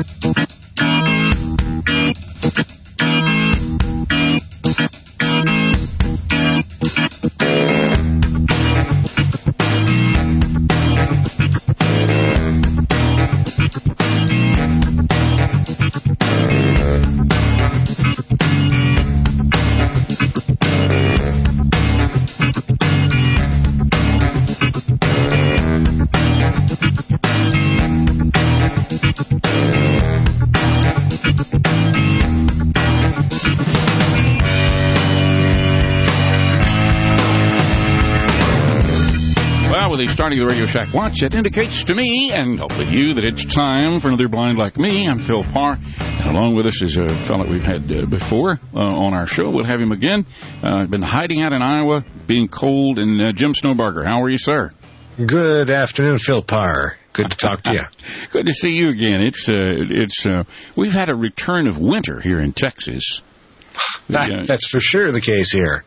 Starting the Radio Shack Watch, it indicates to me, and hopefully you, that it's time for another Blind Like Me. I'm Phil Parr, and along with us is a fellow we've had before on our show. We'll have him again. Been hiding out in Iowa, being cold, and Jim Snowbarger. How are you, sir? Good afternoon, Phil Parr. Good to talk to you. Good to see you again. We've had a return of winter here in Texas. That's for sure the case here.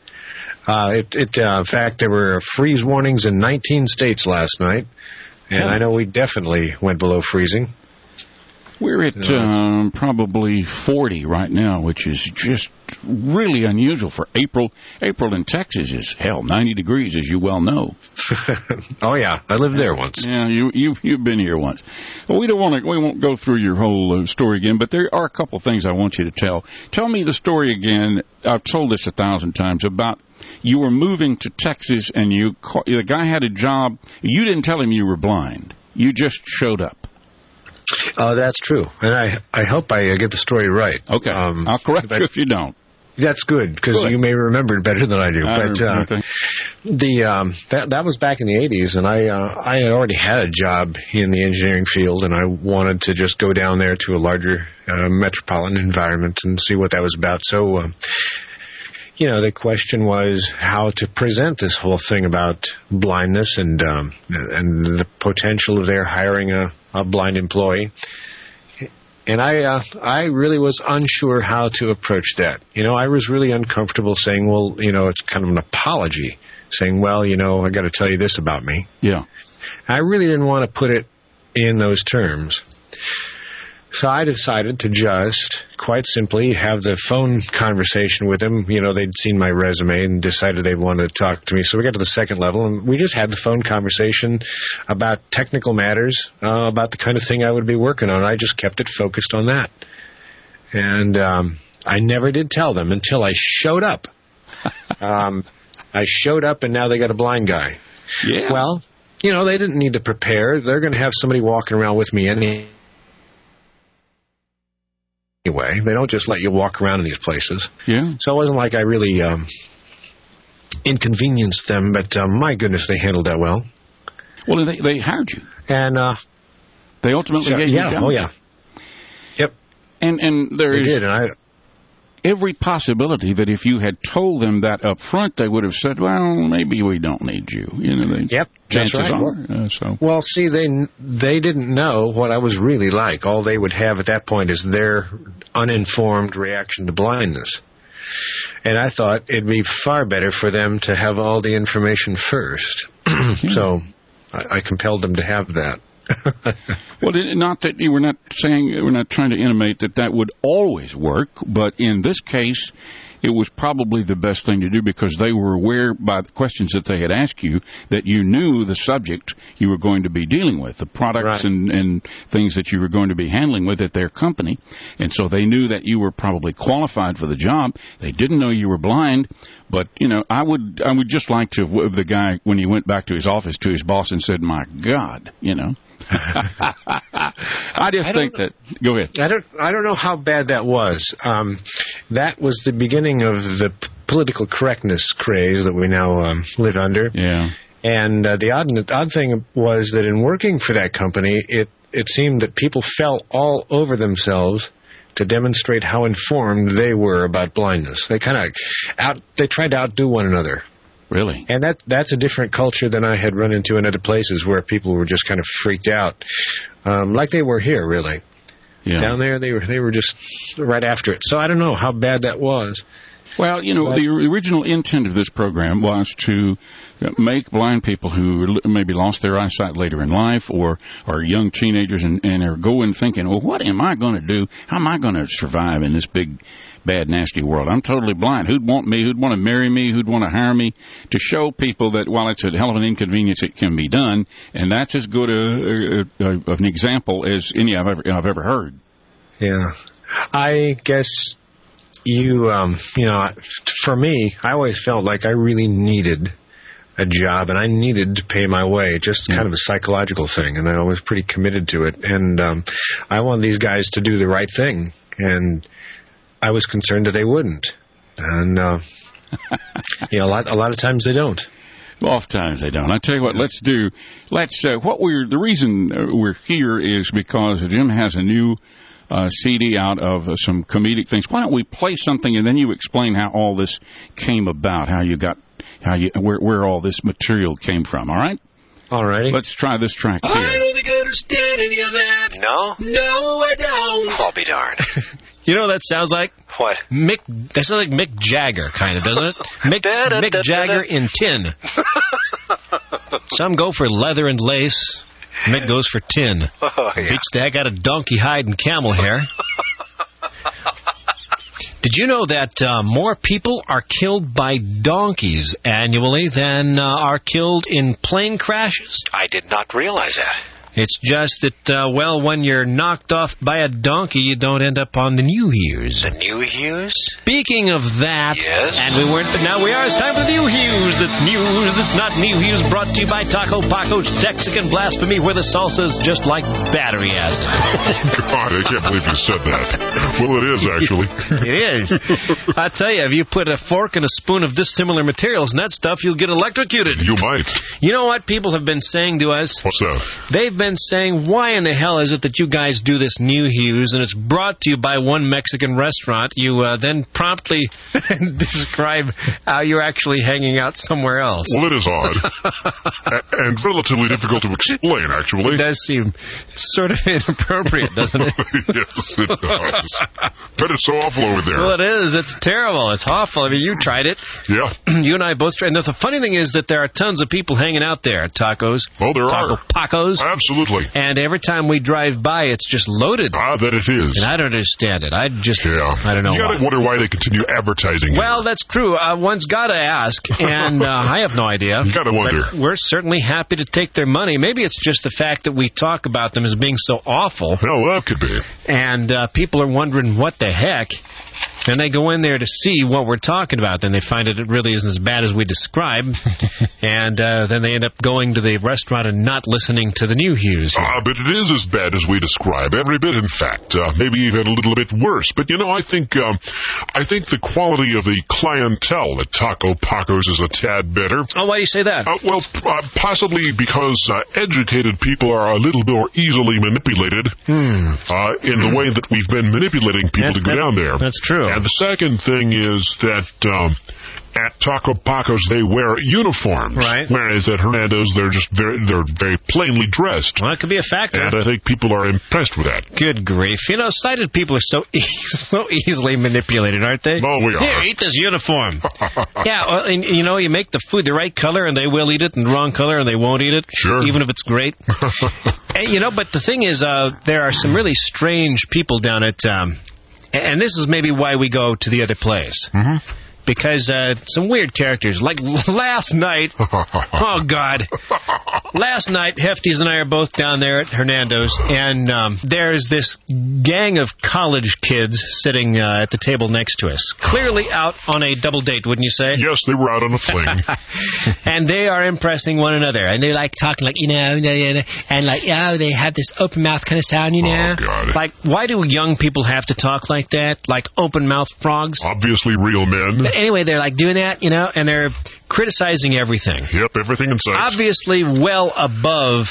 In fact, there were freeze warnings in 19 states last night, and I know we definitely went below freezing. We're at probably 40 right now, which is just really unusual for April. April in Texas is, 90 degrees, as you well know. Oh, yeah. I lived there once. Yeah, you've been here once. Well, we won't go through your whole story again, but there are a couple things I want you to tell. Tell me the story again. I've told this 1,000 times about you were moving to Texas, and the guy had a job. You didn't tell him you were blind. You just showed up. That's true, and I hope I get the story right. Okay, I'll correct you if you don't. That's good, because you may remember it better than I do. That was back in the 80s, and I had already had a job in the engineering field, and I wanted to just go down there to a larger metropolitan environment and see what that was about. So, the question was how to present this whole thing about blindness and the potential of their hiring a blind employee. And I really was unsure how to approach that. I was really uncomfortable saying, well, it's kind of an apology, saying, well, I got to tell you this about me. Yeah. I really didn't want to put it in those terms. So I decided to just, quite simply, have the phone conversation with them. They'd seen my resume and decided they wanted to talk to me. So we got to the second level, and we just had the phone conversation about technical matters, about the kind of thing I would be working on. I just kept it focused on that. And I never did tell them until I showed up. I showed up, and now they got a blind guy. Yeah. Well, they didn't need to prepare. They're going to have somebody walking around with me anyway. They don't just let you walk around in these places. Yeah. So it wasn't like I really inconvenienced them, but my goodness, they handled that well. Well, they hired you. And they ultimately gave you a job. Oh, yeah. Yep. And there they is did, and every possibility that if you had told them that up front, they would have said, well, maybe we don't need you. Yep, chances that's right. are. Well, see, they didn't know what I was really like. All they would have at that point is their uninformed reaction to blindness. And I thought it'd be far better for them to have all the information first. So I compelled them to have that. Well, not that we're not trying to intimate that would always work, but in this case, it was probably the best thing to do because they were aware by the questions that they had asked you that you knew the subject you were going to be dealing with, the products and things that you were going to be handling with at their company, and so they knew that you were probably qualified for the job. They didn't know you were blind, but I would just like to have the guy when he went back to his office to his boss and said, "My God," I just think that. Go ahead. I don't know how bad that was. That was the beginning of the political correctness craze that we now live under. Yeah. And the odd thing was that in working for that company, it seemed that people fell all over themselves to demonstrate how informed they were about blindness. They they tried to outdo one another. Really? And that's a different culture than I had run into in other places where people were just kind of freaked out, like they were here, really. Yeah. Down there, they were just right after it. So I don't know how bad that was. Well, the original intent of this program was to make blind people who maybe lost their eyesight later in life or are young teenagers and are going thinking, well, what am I going to do? How am I going to survive in this big, bad, nasty world? I'm totally blind. Who'd want me? Who'd want to marry me? Who'd want to hire me? To show people that while it's a hell of an inconvenience, it can be done, and that's as good an example as any I've ever heard. Yeah. I guess for me, I always felt like I really needed a job and I needed to pay my way, just kind of a psychological thing, and I was pretty committed to it. And I wanted these guys to do the right thing, and I was concerned that they wouldn't. And a lot of times they don't. Oftentimes they don't. I tell you what, the reason we're here is because Jim has a new CD out of some comedic things. Why don't we play something and then you explain how all this came about, where all this material came from, all right? All righty. Let's try this track here. I don't think I understand any of that. No? No, I don't. I'll be darned. You know what that sounds like? What? That sounds like Mick Jagger, kind of, doesn't it? Mick Jagger in tin. Some go for leather and lace. Mick goes for tin. Oh, yeah. Beats the heck out of donkey hide and camel hair. Did you know that more people are killed by donkeys annually than are killed in plane crashes? I did not realize that. It's just that, when you're knocked off by a donkey, you don't end up on the New Hears. The New Hears? Speaking of that, yes? And we weren't, but now we are. It's time for the New Hears. That's news. It's not New Hears. Brought to you by Taco Paco's Texican Blasphemy, where the salsa's just like battery acid. God, I can't believe you said that. Well, it is, actually. It is. I tell you, if you put a fork and a spoon of dissimilar materials in that stuff, you'll get electrocuted. You might. You know what people have been saying to us? What's that? They've been saying, why in the hell is it that you guys do this New Hears, and it's brought to you by one Mexican restaurant? You then promptly describe how you're actually hanging out somewhere else. Well, it is odd. And relatively difficult to explain, actually. It does seem sort of inappropriate, doesn't it? Yes, it does. But it's so awful over there. Well, it is. It's terrible. It's awful. I mean, you tried it. Yeah. You and I both tried. And the funny thing is that there are tons of people hanging out there at Tacos. Oh, there Taco are. Pacos. Absolutely. And every time we drive by, it's just loaded. Ah, that it is. And I don't understand it. I don't know. You gotta wonder why they continue advertising. Well, that's true. One's got to ask, and I have no idea. You gotta wonder. But we're certainly happy to take their money. Maybe it's just the fact that we talk about them as being so awful. Well, that could be. And people are wondering what the heck. And they go in there to see what we're talking about. Then they find it really isn't as bad as we describe. And then they end up going to the restaurant and not listening to the New Hears. But it is as bad as we describe. Every bit, in fact. Maybe even a little bit worse. But, I think the quality of the clientele at Taco Paco's is a tad better. Oh, why do you say that? Possibly because educated people are a little more easily manipulated in the way that we've been manipulating people to go down there. That's true. And the second thing is that at Taco Paco's they wear uniforms, right? Whereas at Hernando's they're very plainly dressed. Well, that could be a factor. And I think people are impressed with that. Good grief! Sighted people are so easily manipulated, aren't they? Oh, we are. Here, eat this uniform. Yeah, and you make the food the right color, and they will eat it, and the wrong color, and they won't eat it. Sure. Even if it's great. But the thing is, there are some really strange people down at. And this is maybe why we go to the other place. Mm-hmm. Because some weird characters. Like last night... oh, God. Last night, Hefties and I are both down there at Hernando's, and there's this gang of college kids sitting at the table next to us. Clearly out on a double date, wouldn't you say? Yes, they were out on a fling. And they are impressing one another. And they're like talking like, and like, they have this open mouth kind of sound, Oh, God. Like, why do young people have to talk like that? Like open mouth frogs? Obviously real men. But anyway, they're like doing that, and they're criticizing everything. Yep, everything in sight. Obviously well above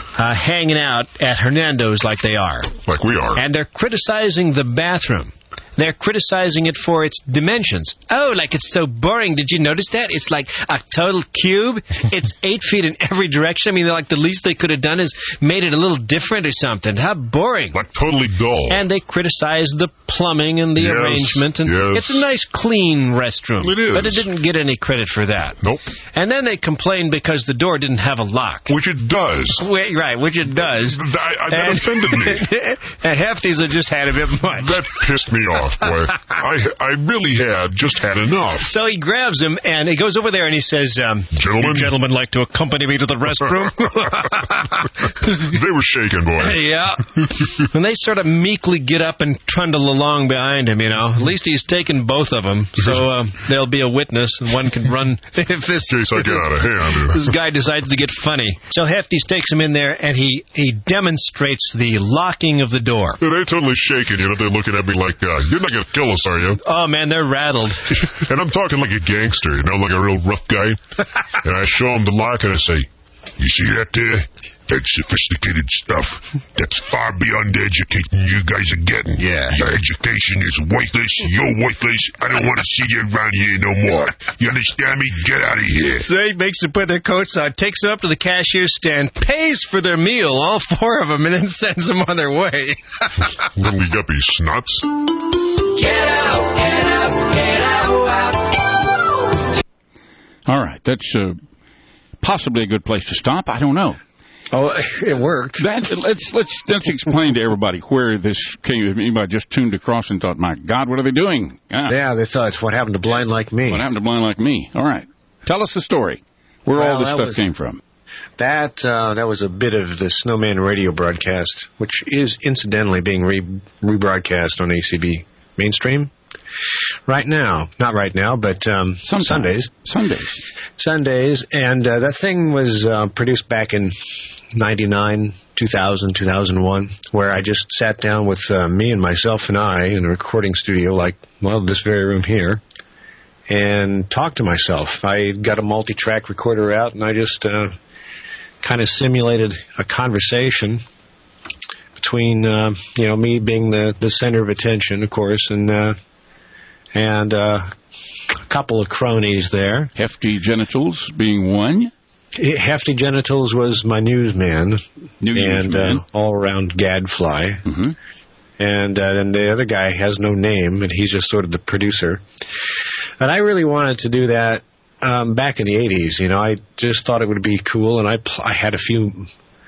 hanging out at Hernando's like they are. Like we are. And they're criticizing the bathroom. they're criticizing it for its dimensions. Oh, like it's so boring. Did you notice that? It's like a total cube. It's 8 feet in every direction. I mean, like the least they could have done is made it a little different or something. How boring. Like totally dull. And they criticize the plumbing and the arrangement. And it's a nice, clean restroom. It is. But it didn't get any credit for that. Nope. And then they complained because the door didn't have a lock. Which it does. Right, which it does. That offended me. And Hefty's have just had a bit much. That pissed me off, boy. I really had just had enough. So he grabs him, and he goes over there, and he says, Gentlemen like to accompany me to the restroom? They were shaking, boy. Yeah. And they sort of meekly get up and trundle along behind him, you know. At least he's taken both of them, so there'll be a witness, and one can run if this... In case I get out of hand. This guy decides to get funny. So Hefty takes him in there, and he demonstrates the locking of the door. They're totally shaking, you know. They're looking at me like, you're not going to kill us, are you? Oh, man, they're rattled. And I'm talking like a gangster, you know, like a real rough guy. And I show him the lock, and I say, you see that there? That's sophisticated stuff. That's far beyond the education you guys are getting. Yeah. Your education is worthless. You're worthless. I don't want to see you around here no more. You understand me? Get out of here. So he makes them put their coats on, takes them up to the cashier stand, pays for their meal, all four of them, and then sends them on their way. Little yuppie snuts. Get out, get out, get out. All right, that's possibly a good place to stop. I don't know. Oh, it worked. Let's explain to everybody where this came. If anybody just tuned across and thought, "My God, what are they doing?" Yeah, they thought, "What happened to Blind Like Me?" What happened to Blind Like Me? All right, tell us the story. Where all this stuff came from. That was a bit of the Snowman radio broadcast, which is incidentally being rebroadcast on ACB Mainstream right now. Not right now, but Sundays. Sundays, and that thing was produced back in 99, 2000, 2001, where I just sat down with me and myself and I in a recording studio like, well, this very room here, and talked to myself. I got a multi-track recorder out, and I just kind of simulated a conversation between, me being the center of attention, of course, and a couple of cronies there. Hefty Genitals being one. Hefty Genitals was my newsman. All-around gadfly. Mm-hmm. And then the other guy has no name, and he's just sort of the producer. And I really wanted to do that back in the 80s. You know, I just thought it would be cool, and I had a few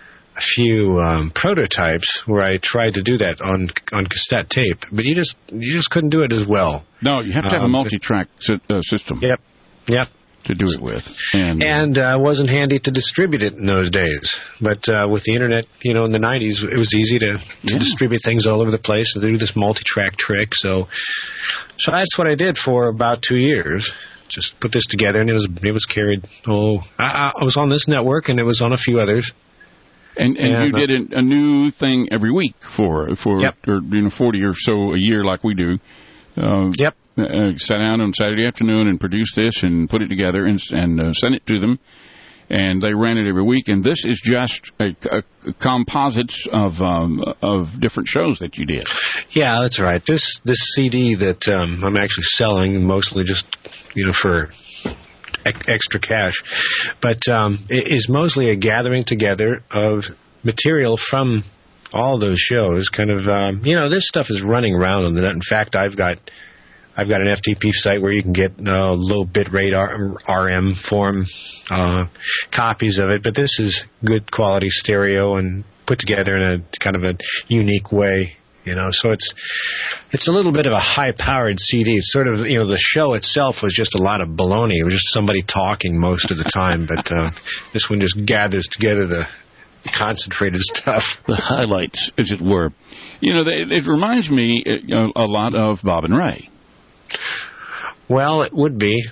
prototypes where I tried to do that on cassette tape, but you just couldn't do it as well. No, you have to have a multi-track system. Yep. To do it with. And wasn't handy to distribute it in those days. But with the internet, in the 90s, it was easy to distribute ththings all over the place and do this multi-track trick. So that's what I did for about 2 years. Just put this together, and it was carried. I was on this network, and it was on a few others. And you did a new thing every week for 40 or so a year like we do. Yep. Sat down on Saturday afternoon and produced this and put it together and sent it to them. And they ran it every week. And this is just a composites of different shows that you did. Yeah, that's right. This CD that I'm actually selling, mostly just for extra cash, but it is mostly a gathering together of material from all those shows. Kind of, this stuff is running around on the net. In fact, I've got an FTP site where you can get low bitrate RM form copies of it, but this is good quality stereo and put together in a kind of a unique way. So it's a little bit of a high-powered CD. It's sort of, the show itself was just a lot of baloney. It was just somebody talking most of the time, but this one just gathers together the concentrated stuff. The highlights, as it were. It reminds me a lot of Bob and Ray. Well, it would be,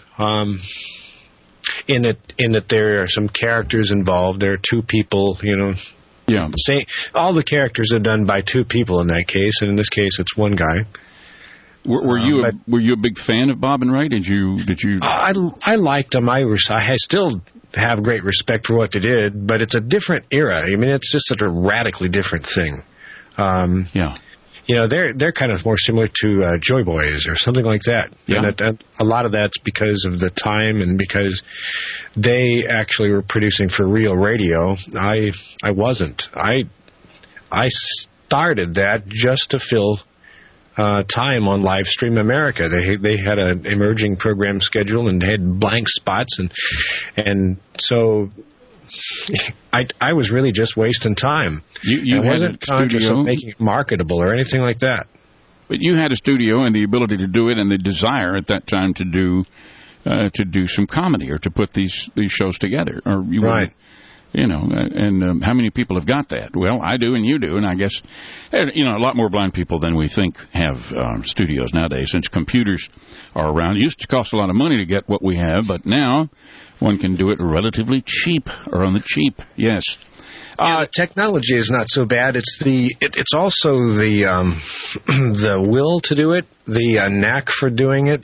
in that there are some characters involved. There are two people, Yeah. All the characters are done by two people in that case, and in this case, it's one guy. Were you a big fan of Bob and Ray? Did you? I liked them. I still have great respect for what they did, but it's a different era. I mean, it's just such a radically different thing. they're kind of more similar to Joy Boys or something like that. Yeah. And a lot of that's because of the time and because they actually were producing for real radio. I wasn't. I started that just to fill time on Live Stream America. They had an emerging program schedule and had blank spots, and so I was really just wasting time. You wasn't conscious of making it marketable or anything like that. But you had a studio and the ability to do it, and the desire at that time to do some comedy or to put these shows together. Or you right. And how many people have got that? Well, I do, and you do, and I guess a lot more blind people than we think have studios nowadays, since computers are around. It used to cost a lot of money to get what we have, but now one can do it relatively cheap, or on the cheap. Yes. Technology is not so bad. It's also the will to do it, the knack for doing it.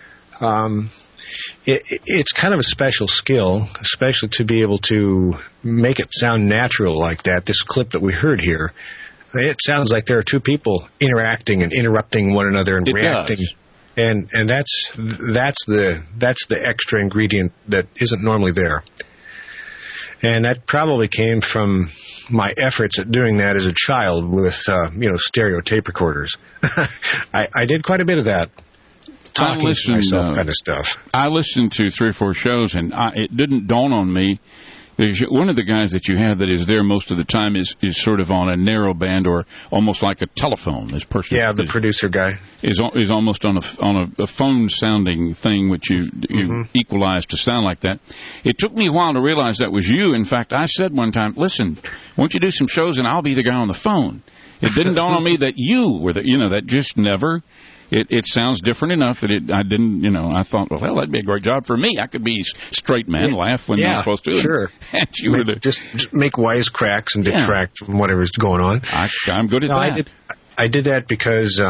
It's kind of a special skill, especially to be able to make it sound natural like that. This clip that we heard here, it sounds like there are two people interacting and interrupting one another and reacting. Does. And that's the extra ingredient that isn't normally there. And that probably came from my efforts at doing that as a child with stereo tape recorders. I did quite a bit of that. Talking to myself kind of stuff. I listened to 3 or 4 shows, and it didn't dawn on me. One of the guys that you have that is there most of the time is sort of on a narrow band or almost like a telephone. This person, the producer guy is almost on a phone sounding thing, which you equalize to sound like that. It took me a while to realize that was you. In fact, I said one time, "Listen, won't you do some shows and I'll be the guy on the phone?" It didn't dawn on me that you were that just never. It sounds different enough that I didn't, I thought, well, that'd be a great job for me. I could be straight man, laugh when I'm supposed to. Sure. And you would just make wisecracks and detract from whatever's going on. I'm good at that. I did that because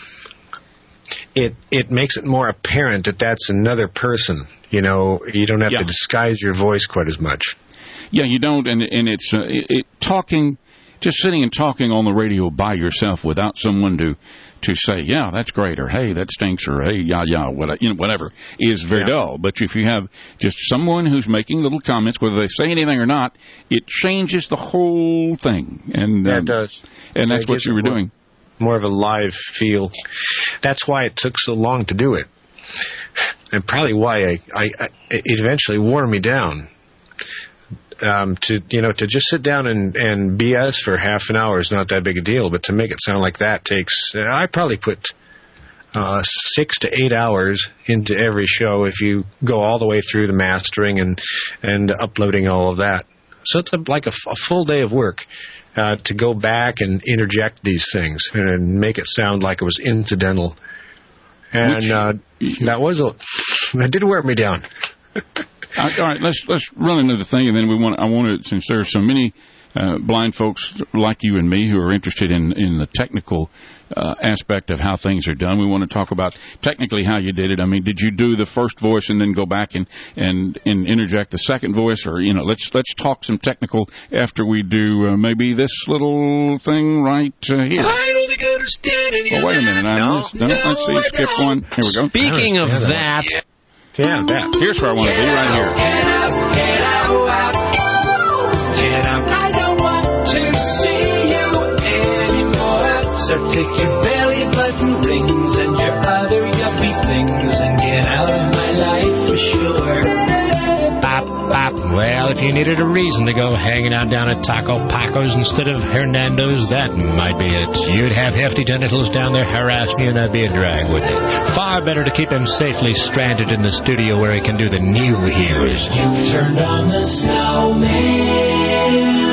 it makes it more apparent that that's another person. You don't have to disguise your voice quite as much. Yeah, you don't, and it's talking, just sitting and talking on the radio by yourself without someone to say, yeah, that's great, or hey, that stinks, or hey, whatever, is very dull. But if you have just someone who's making little comments, whether they say anything or not, it changes the whole thing. And it does. And that's what you were doing. More of a live feel. That's why it took so long to do it, and probably why it eventually wore me down. To just sit down and BS for half an hour is not that big a deal, but to make it sound like that takes, I probably put 6 to 8 hours into every show if you go all the way through the mastering and uploading all of that. So it's like a full day of work to go back and interject these things and make it sound like it was incidental. And that did wear me down. All right, let's run another thing, and then I want to, since there are so many blind folks like you and me who are interested in the technical aspect of how things are done, we want to talk about technically how you did it. I mean, did you do the first voice and then go back and interject the second voice, or let's talk some technical after we do maybe this little thing right here. I don't think I understand any wait a minute, let's see, skip one. Here we go. Speaking of that. Yeah, that. Here's where I want to be, right here. Get out. I don't want to see you anymore. So take your belly button rings and your other yuppie things and get out of my life for sure. Bop, bop. Well, if you needed a reason to go hanging out down at Taco Paco's instead of Hernando's, that might be it. You'd have Hefty Genitals down there harassing you, and that'd be a drag, wouldn't it? Far better to keep him safely stranded in the studio where he can do the new heroes. You've turned on the snowman.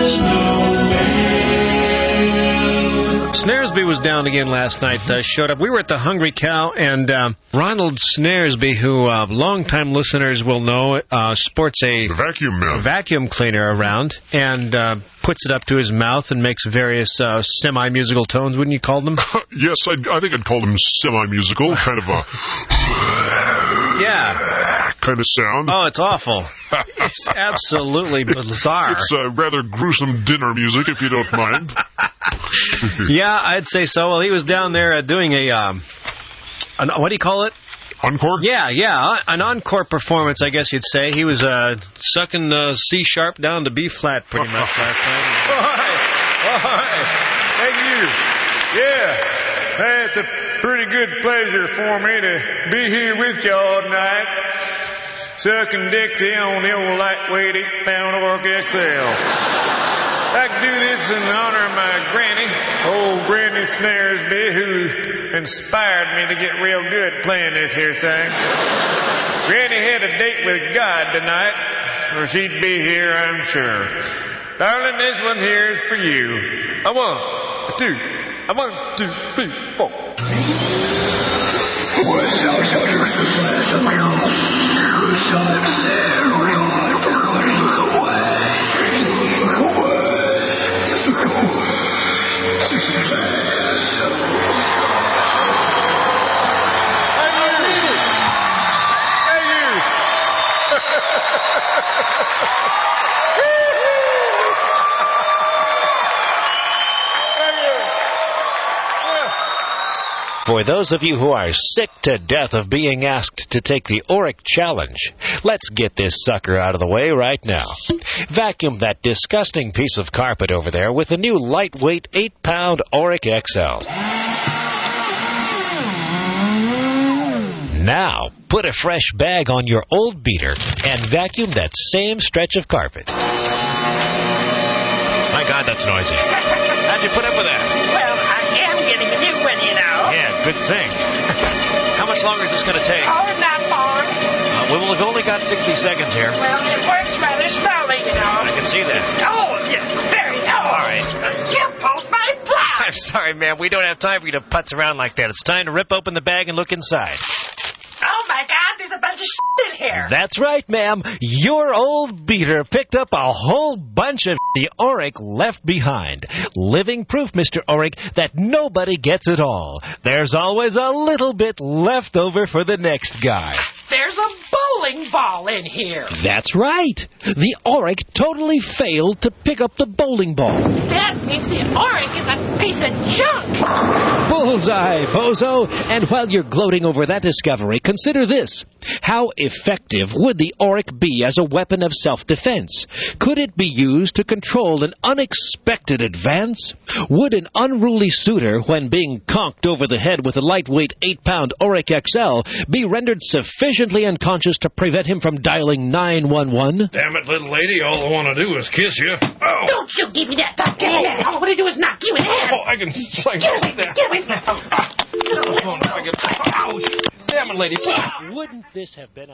Snaresby was down again last night, showed up. We were at the Hungry Cow, and Ronald Snaresby, who longtime listeners will know, sports a vacuum cleaner around and puts it up to his mouth and makes various semi-musical tones, wouldn't you call them? Yes, I think I'd call them semi-musical, kind of a... kind of sound. Oh, it's awful. It's absolutely bizarre. It's rather gruesome dinner music, if you don't mind. Yeah, I'd say so. Well, he was down there doing what do you call it? Encore? Yeah, an encore performance, I guess you'd say. He was sucking C sharp down to B flat pretty much last night. All right. Thank you. Yeah, it's a pretty good pleasure for me to be here with y'all tonight, sucking Dixie on the old lightweight 8-pound Orc XL. I can do this in honor of my granny, old Granny Snaresby, who inspired me to get real good playing this here thing. Granny had a date with God tonight, or she'd be here, I'm sure. Darling, this one here is for you. A 1, 2, a 1, 2, 3, 4. For those of you who are sick to death of being asked to take the Auric Challenge, let's get this sucker out of the way right now. Vacuum that disgusting piece of carpet over there with the new lightweight 8-pound Auric XL. Now, put a fresh bag on your old beater and vacuum that same stretch of carpet. My God, that's noisy. How'd you put up with that? Well, I am getting a new one, you know. Yeah, good thing. How much longer is this going to take? Oh, not long. We've only got 60 seconds here. Well, it works rather slowly, you know. I can see that. Oh, yes, very old. All right. You pulled my blouse. I'm sorry, ma'am. We don't have time for you to putz around like that. It's time to rip open the bag and look inside. Oh, my God, there's a bunch of in here. That's right, ma'am. Your old beater picked up a whole bunch of the Auric left behind. Living proof, Mr. Auric, that nobody gets it all. There's always a little bit left over for the next guy. There's a bowling ball in here. That's right. The Auric totally failed to pick up the bowling ball. That means the Auric is a piece of junk. Bullseye, bozo. And while you're gloating over that discovery, consider this. How effective would the Auric be as a weapon of self-defense? Could it be used to control an unexpected advance? Would an unruly suitor, when being conked over the head with a lightweight 8-pound Auric XL, be rendered sufficiently unconscious to prevent him from dialing 911? Damn it, little lady, all I want to do is kiss you. Oh. Don't you give me that. Stop getting that. All I want to do is knock you in the head. Oh, I can... Get away from that phone. Ouch. Damn it, lady. Wouldn't this have been a...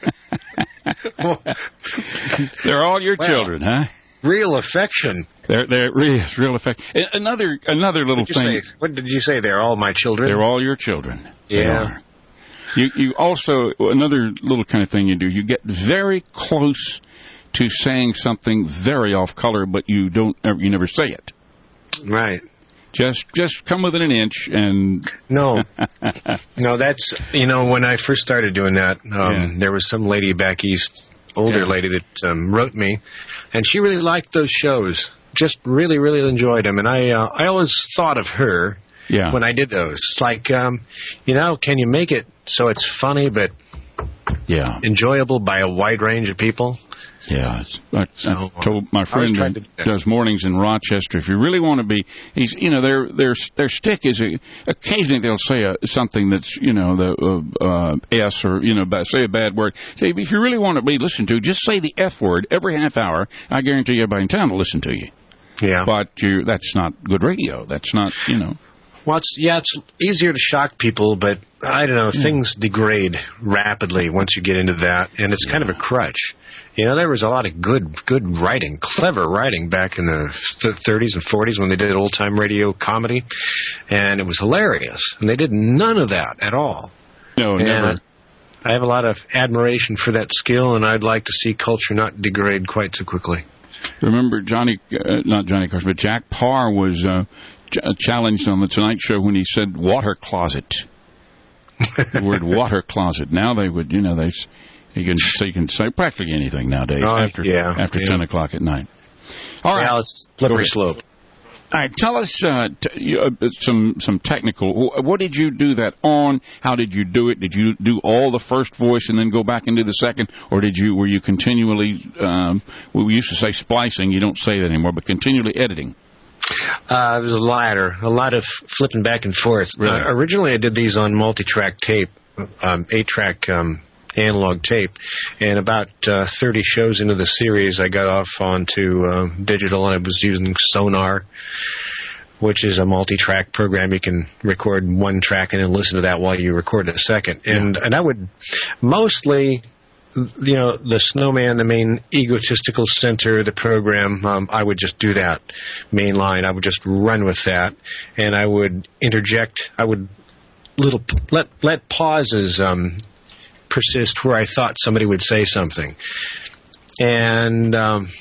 They're all your children, huh? Real affection. They're real affection. Another little thing. What did you say? They're all my children? They're all your children. Yeah. You also, another little kind of thing you do, you get very close to saying something very off color, but you never say it. Right. Just come within an inch and... No, that's, when I first started doing that, there was some lady back east, older lady that wrote me, and she really liked those shows. Just really, really enjoyed them, and I always thought of her when I did those. It's like, can you make it so it's funny but enjoyable by a wide range of people? Yeah, I told my friend that does mornings in Rochester, if you really want to be, their stick is occasionally they'll say something that's the S or say a bad word. Say if you really want to be listened to, just say the F word every half hour. I guarantee everybody in town will listen to you. Yeah, but that's not good radio. That's not Well, it's easier to shock people, but I don't know. Things degrade rapidly once you get into that, and it's kind of a crutch. There was a lot of good writing, clever writing back in the 30s and 40s when they did old-time radio comedy, and it was hilarious. And they did none of that at all. No, never. I have a lot of admiration for that skill, and I'd like to see culture not degrade quite so quickly. Remember not Johnny Carson, but Jack Parr was challenged on the Tonight Show when he said water closet. The word water closet. Now they would, you can say practically anything nowadays after 10 o'clock at night. All right. It's slippery slope. All right, tell us some technical. What did you do that on? How did you do it? Did you do all the first voice and then go back into the second, or were you continually? We used to say splicing. You don't say that anymore, but continually editing. It was a lot of flipping back and forth. Really? Originally, I did these on multi-track tape, 8-track analog tape, and about 30 shows into the series, I got off onto digital, and I was using Sonar, which is a multi-track program. You can record one track and then listen to that while you record a second. And I would mostly, the Snowman, the main egotistical center of the program, I would just do that main line. I would just run with that, and I would interject. I would let pauses persist where I thought somebody would say something, and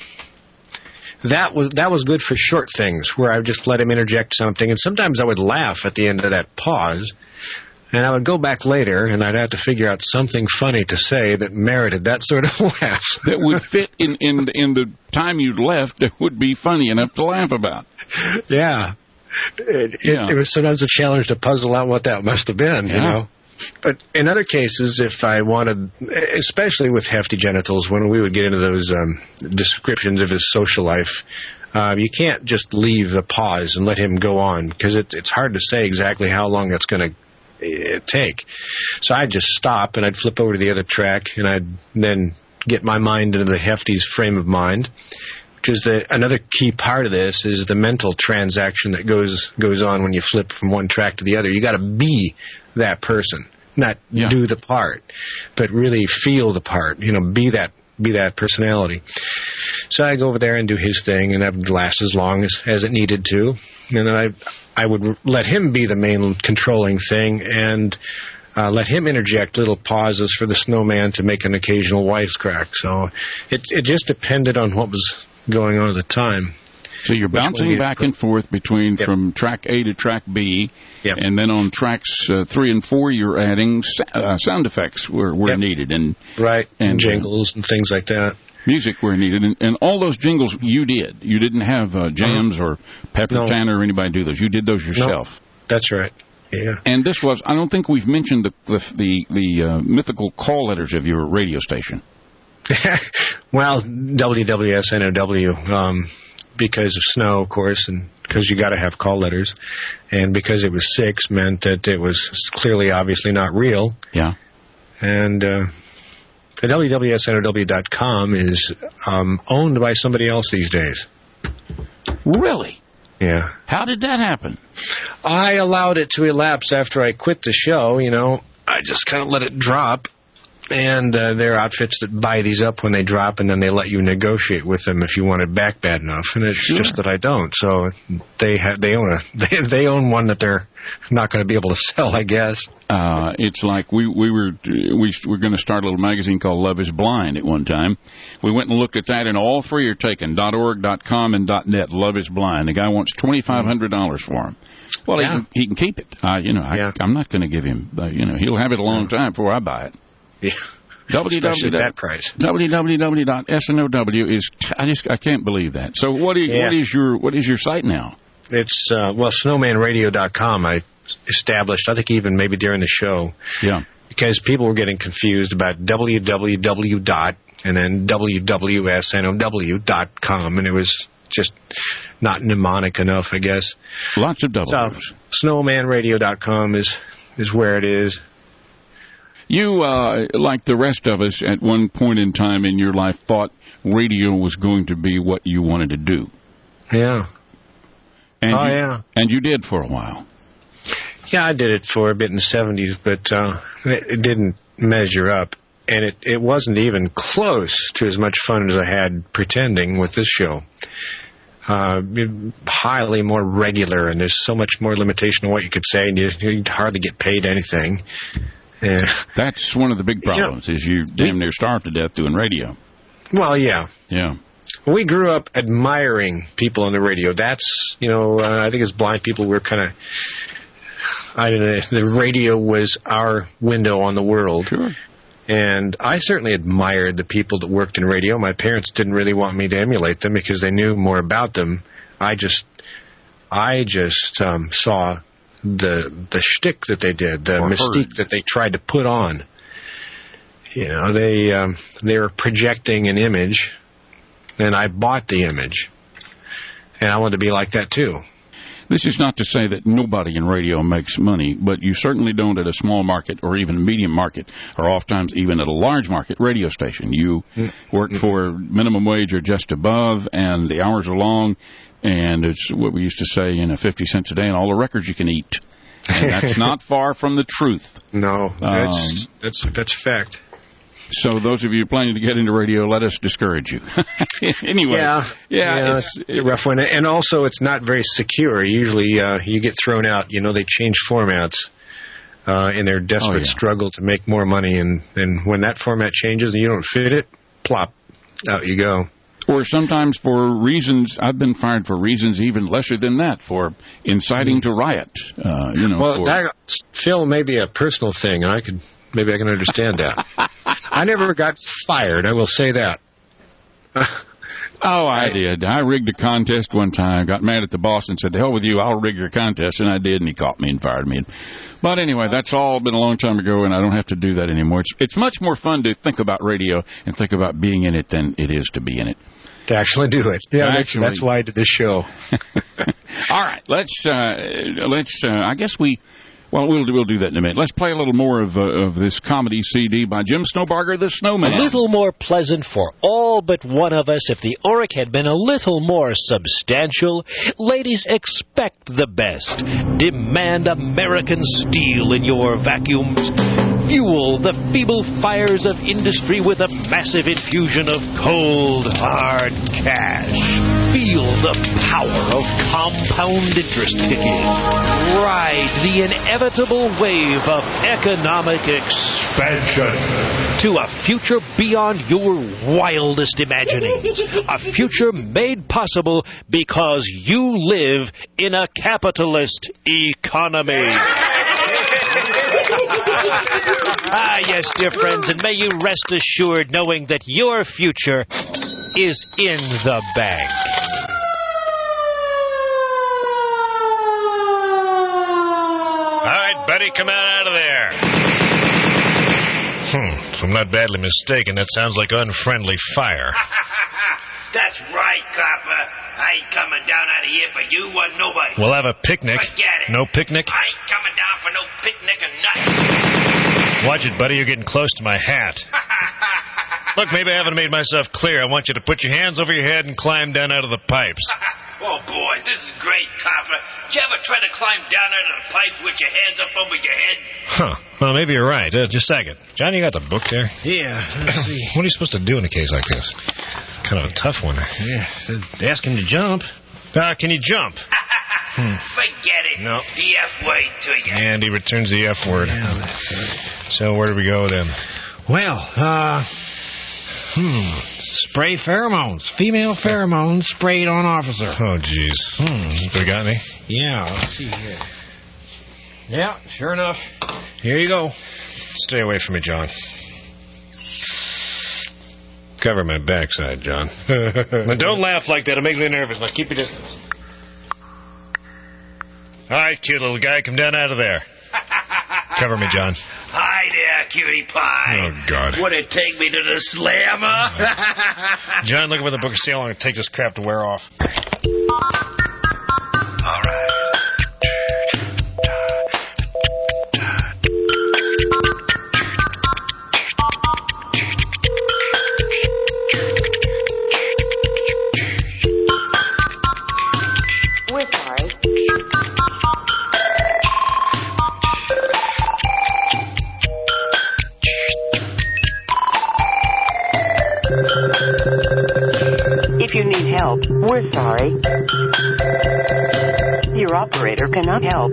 that was good for short things where I would just let him interject something, and sometimes I would laugh at the end of that pause, and I would go back later and I'd have to figure out something funny to say that merited that sort of laugh that would fit in the time you'd left, that would be funny enough to laugh about. Yeah. It was sometimes a challenge to puzzle out what that must have been, you know. But in other cases, if I wanted, especially with Hefty Genitals, when we would get into those descriptions of his social life, you can't just leave the pause and let him go on, because it's hard to say exactly how long that's going to take. So I'd just stop, and I'd flip over to the other track, and I'd then get my mind into the Hefty's frame of mind, because another key part of this is the mental transaction that goes on when you flip from one track to the other. You got to be that person, not do the part, but really feel the part. Be that personality. So I go over there and do his thing, and that would last as long as it needed to, and then I would let him be the main controlling thing, and let him interject little pauses for the Snowman to make an occasional wisecrack. So it just depended on what was going on at the time. So you're bouncing back and forth from track A to track B, and then on tracks 3 and 4, you're adding sound effects where needed, and jingles and things like that. Music where needed, and all those jingles you did. You didn't have Jams or Pepper Tanner or anybody do those. You did those yourself. No, that's right. Yeah. And this was, I don't think we've mentioned the mythical call letters of your radio station. Well, WWSNOW, because of snow, of course, and because you got to have call letters, and because it was 6 meant that it was clearly, obviously not real. Yeah. And the WWSNOW.com is owned by somebody else these days. Really? Yeah. How did that happen? I allowed it to elapse after I quit the show. I just kind of let it drop. And there are outfits that buy these up when they drop, and then they let you negotiate with them if you want it back bad enough. And it's just that I don't. So they own one that they're not going to be able to sell, I guess. It's like we were going to start a little magazine called Love Is Blind at one time. We went and looked at that, and all 3 are taken: .org, .com, and .net. Love Is Blind. The guy wants $2,500 for them. Well, he can keep it. I'm not going to give him. He'll have it a long time before I buy it. Yeah. That price. www.snow is. I can't believe that. So what is your site now? It's snowmanradio.com. I established, I think even maybe during the show. Yeah. Because people were getting confused about www. and then www.snow.com, and it was just not mnemonic enough, I guess. Lots of W's. So snowmanradio.com is where it is. You, like the rest of us, at one point in time in your life, thought radio was going to be what you wanted to do. Yeah. And And you did for a while. Yeah, I did it for a bit in the 70s, but it didn't measure up. And it wasn't even close to as much fun as I had pretending with this show. Highly more regular, and there's so much more limitation on what you could say, and you'd hardly get paid anything. Yeah. That's one of the big problems, is you damn near starve to death doing radio. Well, yeah. Yeah. We grew up admiring people on the radio. That's, I think as blind people, we're kind of, I don't know, the radio was our window on the world. Sure. And I certainly admired the people that worked in radio. My parents didn't really want me to emulate them because they knew more about them. I just I just saw the shtick that they did, the mystique that they tried to put on. You know, they were projecting an image, and I bought the image, and I wanted to be like that too. This is not to say that nobody in radio makes money, but you certainly don't at a small market or even a medium market, or oftentimes even at a large market radio station. You work for minimum wage or just above, and the hours are long, and it's what we used to say, 50 cents a day and all the records you can eat. And that's not far from the truth. No, that's fact. So those of you planning to get into radio, let us discourage you. Anyway. Yeah, it's a rough one. And also, it's not very secure. Usually, you get thrown out. They change formats in their desperate struggle to make more money. And when that format changes and you don't fit it, plop, out you go. Or sometimes for reasons, I've been fired for reasons even lesser than that, for inciting to riot. Well, that, Phil, may be a personal thing, and maybe I can understand that. I never got fired, I will say that. I did. I rigged a contest one time, got mad at the boss and said, "To hell with you, I'll rig your contest," and I did, and he caught me and fired me. But anyway, that's all been a long time ago, and I don't have to do that anymore. It's much more fun to think about radio and think about being in it than it is to be in it. To actually do it. Yeah, that's why I did this show. All right, let's. I guess we'll do that in a minute. Let's play a little more of this comedy CD by Jim Snowbarger, the Snowman. A little more pleasant for all but one of us if the Oreck had been a little more substantial. Ladies, expect the best. Demand American steel in your vacuums. Fuel the feeble fires of industry with a massive infusion of cold, hard cash. Feel the power of compound interest kicking. Ride the inevitable wave of economic expansion to a future beyond your wildest imaginings. A future made possible because you live in a capitalist economy. Yes, dear friends, and may you rest assured knowing that your future is in the bank. All right, buddy, come out of there. If I'm not badly mistaken, that sounds like unfriendly fire. That's right, copper. I ain't coming down out of here for you or nobody. We'll have a picnic. Forget it. No picnic? I ain't coming down for no picnic or nothing. Watch it, buddy. You're getting close to my hat. Look, maybe I haven't made myself clear. I want you to put your hands over your head and climb down out of the pipes. Oh, boy, this is great, copper. Did you ever try to climb down out of the pipes with your hands up over your head? Huh. Well, maybe you're right. Just a second. John, you got the book there? Yeah. Let's see. What are you supposed to do in a case like this? Kind of a tough one. Yeah. Ask him to jump. Can you jump? Forget it. No. The F word to you. And he returns the F word. Yeah, that's right. So where do we go then? Well, spray pheromones. Female pheromones sprayed on officer. Oh, jeez. You got me? Yeah, let's see here. Yeah, sure enough. Here you go. Stay away from me, John. Cover my backside, John. Now, don't laugh like that. It makes me nervous. Now, keep your distance. All right, cute little guy. Come down out of there. Cover me, John. Hi there, cutie pie. Oh, God. Would it take me to the slammer? John, look over the book and see how long it takes this crap to wear off. All right. We're sorry. If you need help, we're sorry. Your operator cannot help.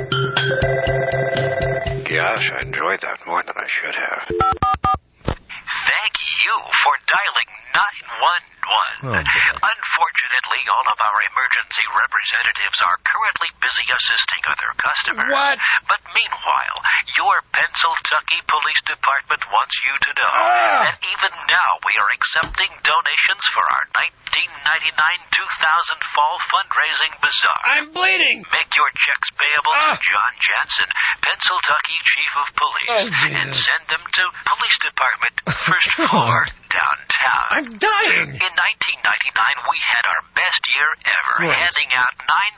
Gosh, I enjoyed that more than I should have. Thank you for dialing 911. Unfortunately, all of our emergency representatives are currently busy assisting other customers. What? But meanwhile, your Pennsylvania Police Department wants you to know that even now we are accepting donations for our 1999-2000 Fall Fundraising Bazaar. I'm bleeding. Make your checks payable to John Jansen, Pennsylvania Chief of Police, and send them to Police Department, first floor, downtown. I'm dying. In 1999, we had our best year ever, handing out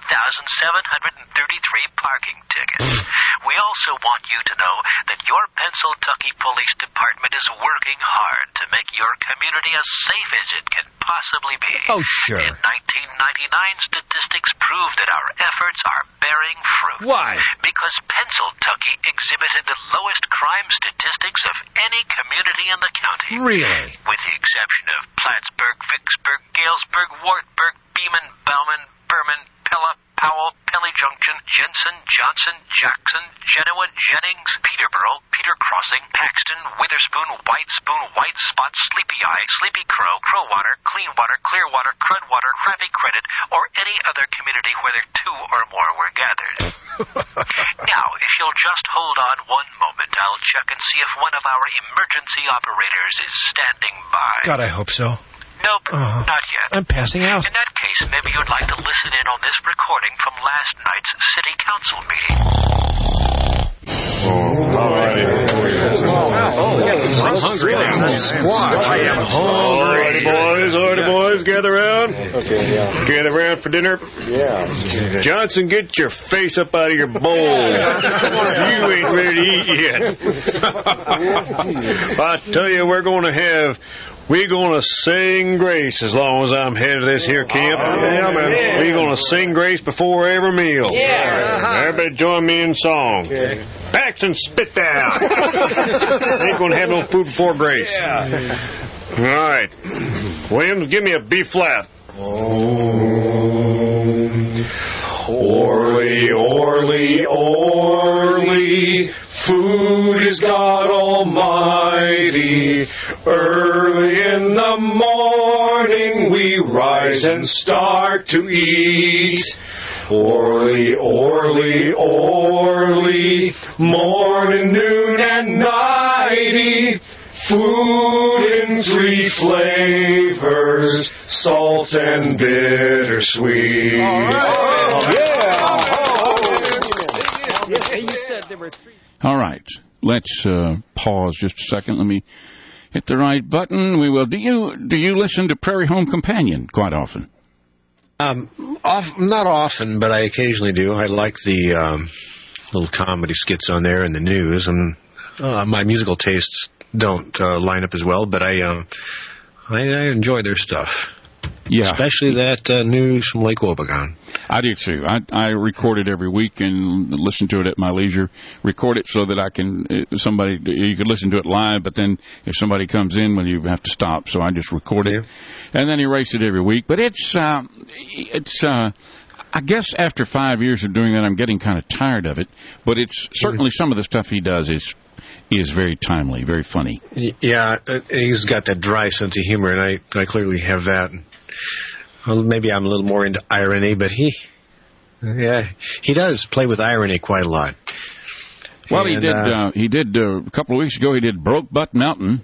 9,733 parking tickets. We also want you to know that your Pennsylvania Police Department is working hard to make your community as safe as it can possibly be. Oh, sure. In 1999, statistics prove that our efforts are bearing fruit. Why? Because Pennsylvania exhibited the lowest crime statistics of any community in the county. Really? With the exception of Plattsburgh, Vicksburg, Galesburg, Wartburg, Beeman, Bellman, Berman, Pella, Powell, Pelly Junction, Jensen, Johnson, Jackson, Genoa, Jennings, Peterborough, Peter Crossing, Paxton, Witherspoon, White Spoon, White Spot, Sleepy Eye, Sleepy Crow, Crowwater, Cleanwater, Clearwater, Crudwater, Krabby Credit, or any other community where there two or more were gathered. Now, if you'll just hold on one moment, I'll check and see if one of our emergency operators is standing by. God, I hope so. Nope, not yet. I'm passing out. In that case, maybe you'd like to listen in on this recording from last night's city council meeting. All right. I'm hungry now. Squash. I am hungry. All right, boys, gather around. Okay, yeah. Gather around for dinner. Yeah. Johnson, get your face up out of your bowl. You ain't ready to eat yet. I tell you, we're going to sing grace as long as I'm head of this here camp. Yeah, man. We're going to sing grace before every meal. Yeah. Everybody join me in song. Okay. Paxton, spit down. Ain't going to have no food before grace. Yeah. All right. Williams, give me a B flat. Orly, Orly, Orly, food is God Almighty. Early in the morning we rise and start to eat. Orly, Orly, Orly, morning, noon, and nighty. Food in three flavors, salt and bittersweet. All right. Let's pause just a second. Let me hit the right button. We will. Do you listen to Prairie Home Companion quite often? Not often, but I occasionally do. I like the little comedy skits on there and the news, and my musical tastes don't line up as well, but I enjoy their stuff. Yeah, especially that news from Lake Wobegon. I do too. I record it every week and listen to it at my leisure. Record it so that I can you could listen to it live, but then if somebody comes in, well, you have to stop. So I just record it and then erase it every week. But it's I guess after 5 years of doing that, I'm getting kind of tired of it. But it's certainly some of the stuff he does is very timely, very funny. Yeah, he's got that dry sense of humor, and I clearly have that. Well, maybe I'm a little more into irony, but he does play with irony quite a lot. Well, and, he did a couple of weeks ago. He did Broke Butt Mountain,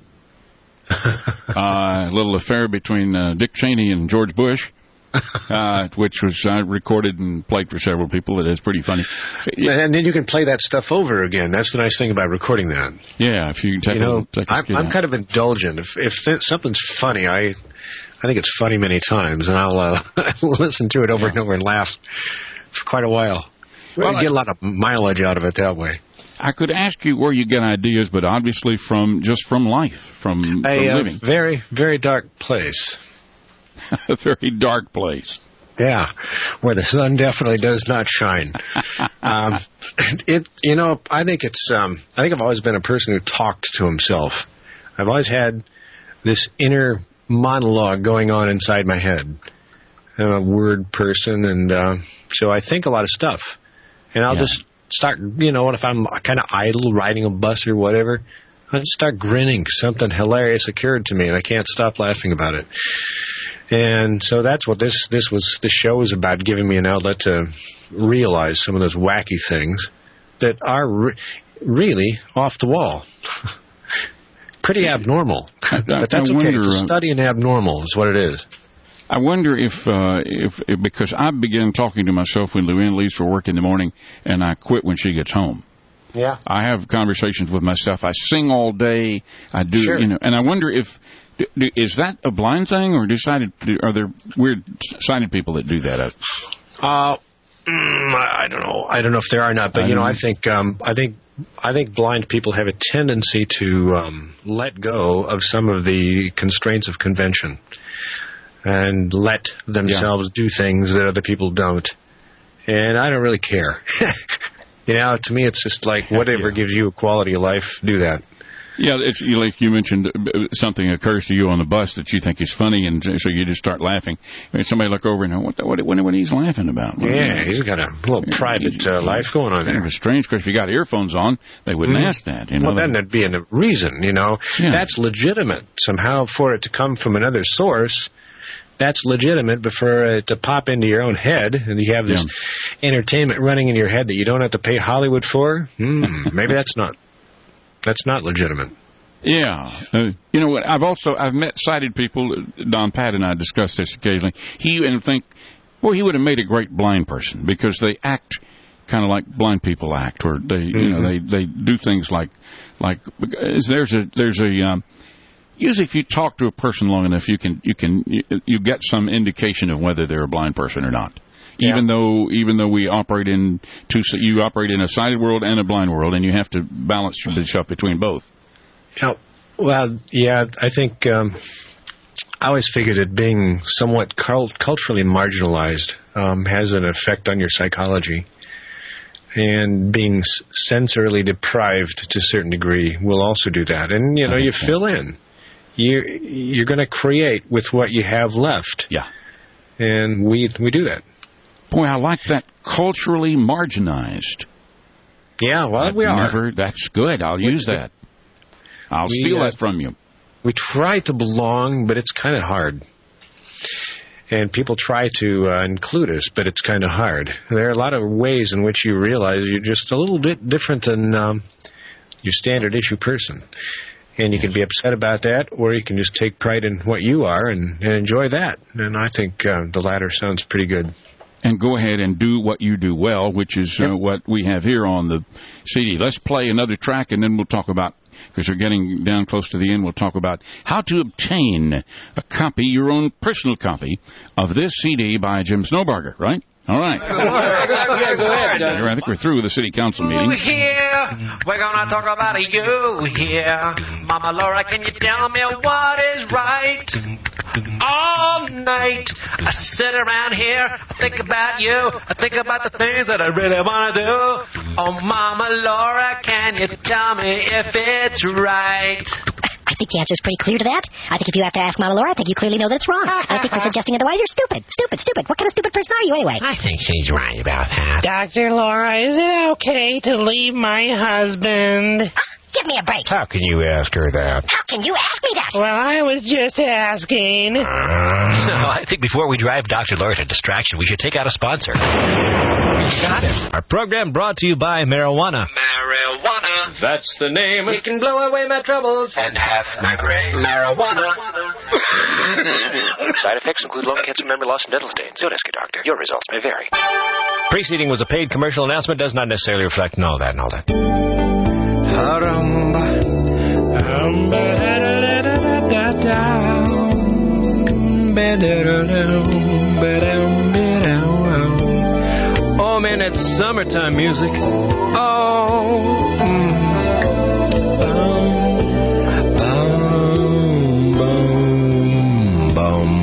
a little affair between Dick Cheney and George Bush. Which was recorded and played for several people. It is pretty funny. And then you can play that stuff over again. That's the nice thing about recording that. Yeah, if you can I'm kind of indulgent. If something's funny, I think it's funny many times, and I'll listen to it over and over and laugh for quite a while. Well, get a lot of mileage out of it that way. I could ask you where you get ideas, but obviously from life, from living. Very, very dark place. A very dark place. Yeah, where the sun definitely does not shine. I think I've always been a person who talked to himself. I've always had this inner monologue going on inside my head. I'm a word person, and so I think a lot of stuff. And I'll just start, if I'm kind of idle riding a bus or whatever, I just start grinning. Something hilarious occurred to me, and I can't stop laughing about it. And so that's what this show is about, giving me an outlet to realize some of those wacky things that are really off the wall. Pretty abnormal. But that's okay. It's a study in abnormal is what it is. I wonder if because I begin talking to myself when Luann leaves for work in the morning, and I quit when she gets home. Yeah. I have conversations with myself. I sing all day. I do, sure. And I wonder if is that a blind thing, or are there weird sighted people that do that? I don't know. I don't know if there are or not, but I think blind people have a tendency to let go of some of the constraints of convention and let themselves do things that other people don't. And I don't really care. To me, it's just like whatever gives you a quality of life, do that. Yeah, it's like you mentioned, something occurs to you on the bus that you think is funny, and so you just start laughing. And somebody look over and go, what he's laughing about? He's got a little private life going on there. Kind of strange, because if you got earphones on, they wouldn't ask that. Well, then there'd be a reason, Yeah. That's legitimate. Somehow, for it to come from another source, that's legitimate, but for it to pop into your own head, and you have this entertainment running in your head that you don't have to pay Hollywood for, maybe that's not legitimate. Yeah. You know what? I've met sighted people. Don Pat and I discuss this occasionally. He would have made a great blind person, because they act kind of like blind people act, or they they do things like there's a usually if you talk to a person long enough, you get some indication of whether they're a blind person or not. Yeah. Even though we operate you operate in a sighted world and a blind world, and you have to balance yourself between both. Well, yeah, I think I always figured that being somewhat culturally marginalized has an effect on your psychology, and being sensorily deprived to a certain degree will also do that. And you fill in. You're going to create with what you have left. Yeah, and we do that. Boy, I like that, culturally marginalized. Yeah, well, we are. That's good. I'll use that. I'll steal that from you. We try to belong, but it's kind of hard. And people try to include us, but it's kind of hard. There are a lot of ways in which you realize you're just a little bit different than your standard issue person. And you can be upset about that, or you can just take pride in what you are and enjoy that. And I think the latter sounds pretty good. And go ahead and do what you do well, which is what we have here on the CD. Let's play another track, and then we'll talk about, because we're getting down close to the end, we'll talk about how to obtain a copy, your own personal copy, of this CD by Jim Snowbarger, right? All right. Go ahead, Doug. I think we're through with the city council meeting. Here, we're gonna talk about you here. Mama Laura, can you tell me what is right? All night, I sit around here, I think about you, I think about the things that I really wanna do. Oh, Mama Laura, can you tell me if it's right? I think the answer is pretty clear to that. I think if you have to ask Mama Laura, I think you clearly know that it's wrong. I think for suggesting otherwise, you're stupid. Stupid. What kind of stupid person are you anyway? I think she's right about that. Dr. Laura, is it okay to leave my husband? Give me a break. How can you ask her that? How can you ask me that? Well, I was just asking. No, I think before we drive Dr. Laura to distraction, we should take out a sponsor. Got it. Our program brought to you by marijuana. Marijuana. That's the name. It can blow away my troubles. And half my brain. Marijuana. Side effects include lung cancer, memory loss, and dental stains. Don't ask your doctor. Your results may vary. Preceding was a paid commercial announcement. Does not necessarily reflect all that. Oh man, that's summertime music.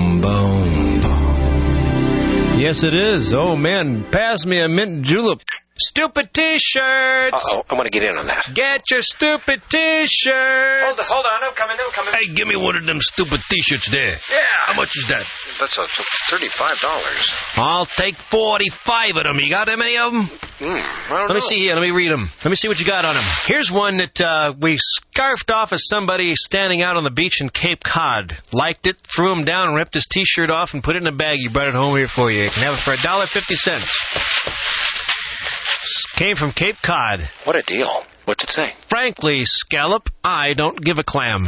Yes, it is. Oh man, pass me a mint julep. Stupid T-shirts. Uh-oh, I want to get in on that. Get your stupid T-shirts. Hold on, I'm coming. Hey, give me one of them stupid T-shirts there. Yeah. How much is that? That's $35. I'll take 45 of them. You got that many of them? I don't know. Let me see here. Let me read them. Let me see what you got on them. Here's one that we scarfed off of somebody standing out on the beach in Cape Cod. Liked it, threw him down, ripped his T-shirt off, and put it in a bag. You brought it home here for you. You can have it for $1.50. Came from Cape Cod. What a deal. What's it say? Frankly, Scallop, I don't give a clam.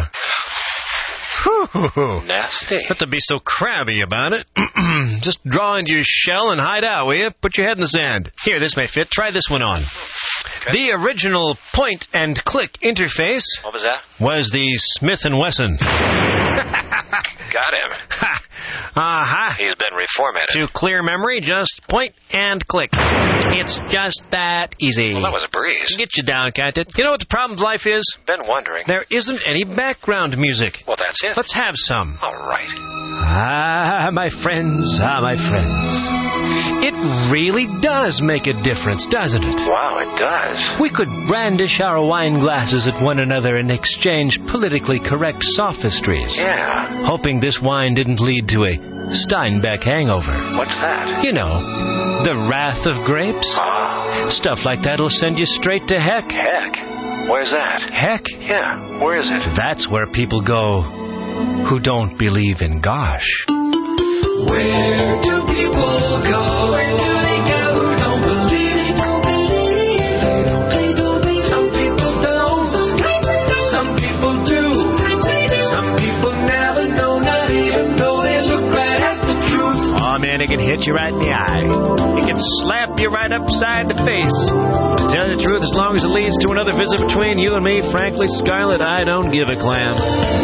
Nasty. Not to be so crabby about it. Just draw into your shell and hide out, will you? Put your head in the sand. Here, this may fit. Try this one on. Okay. The original point-and-click interface... What was that? ...was the Smith & Wesson. Got him. Uh-huh. He's been reformatted. To clear memory, just point and click. It's just that easy. Well, that was a breeze. Get you down, can't it? You know what the problem with life is? Been wondering. There isn't any background music. Well, that's it. Let's have some. All right. Ah, my friends, my friends. It really does make a difference, doesn't it? Wow, it does. We could brandish our wine glasses at one another and exchange politically correct sophistries. Yeah. Hoping this wine didn't lead to a Steinbeck hangover. What's that? You know, the wrath of grapes. Ah. Stuff like that'll send you straight to heck. Heck? Where's that? Heck? Yeah, where is it? That's where people go who don't believe in gosh. Where do people go? Where do they go who don't believe? They don't believe. Some people don't. Some people do. Some people never know, not even though they look right at the truth. Oh, man, it can hit you right in the eye. It can slap you right upside the face. To tell you the truth, as long as it leads to another visit between you and me, frankly, Scarlett, I don't give a clam.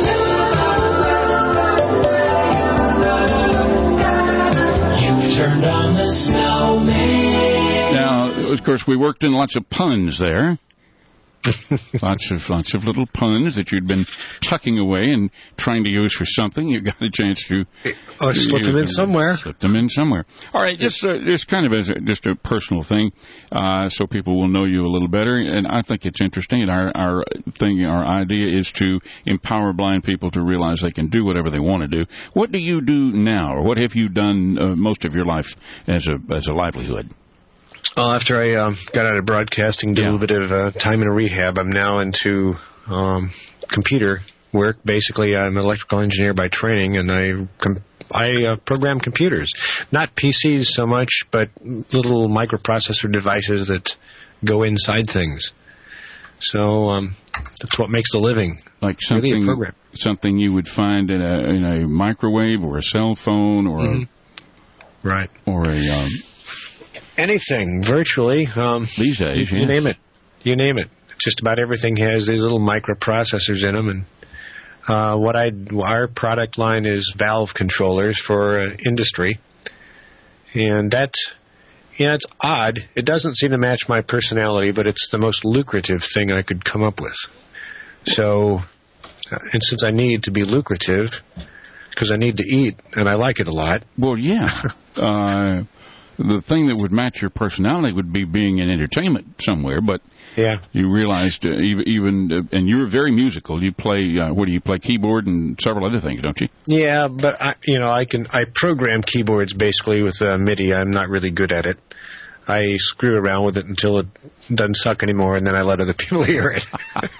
Turned on the snowman. Now, of course, we worked in lots of puns there. lots of little puns that you'd been tucking away and trying to use for something. You got a chance to slip them in somewhere. Slip them in somewhere. All right, just kind of as just a personal thing, so people will know you a little better. And I think it's interesting. And our idea is to empower blind people to realize they can do whatever they want to do. What do you do now, or what have you done most of your life as a livelihood? Well, after I got out of broadcasting, did a little bit of time in a rehab, I'm now into computer work. Basically, I'm an electrical engineer by training, and I program computers. Not PCs so much, but little microprocessor devices that go inside things. So that's what makes a living. Like something, really a program. Something you would find in a microwave or a cell phone or right, or a anything virtually. These days, you name it. You name it. Just about everything has these little microprocessors in them, and our product line is valve controllers for industry, and that's. Yeah, it's odd. It doesn't seem to match my personality, but it's the most lucrative thing I could come up with. So, and since I need to be lucrative, because I need to eat, and I like it a lot. Well, yeah. The thing that would match your personality would be being in entertainment somewhere, but you realized even and you're very musical. You play, what do you play, keyboard and several other things, don't you? Yeah, but I program keyboards basically with MIDI. I'm not really good at it. I screw around with it until it doesn't suck anymore, and then I let other people hear it.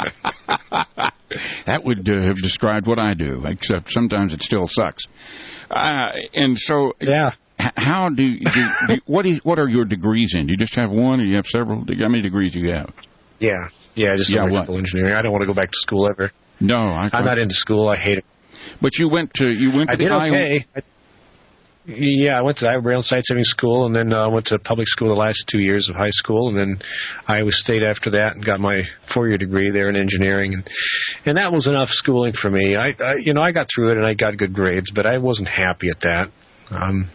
That would have described what I do, except sometimes it still sucks. And so, how what are your degrees in? Do you just have one, or do you have several? How many degrees do you have? Just electrical engineering. I don't want to go back to school ever. No, I'm not into school. I hate it. But you went to I did okay. I went to the Iowa Braille Sight Saving School, and then I went to public school the last 2 years of high school, and then Iowa State after that, and got my 4-year degree there in engineering, and that was enough schooling for me. I got through it, and I got good grades, but I wasn't happy at that. I'm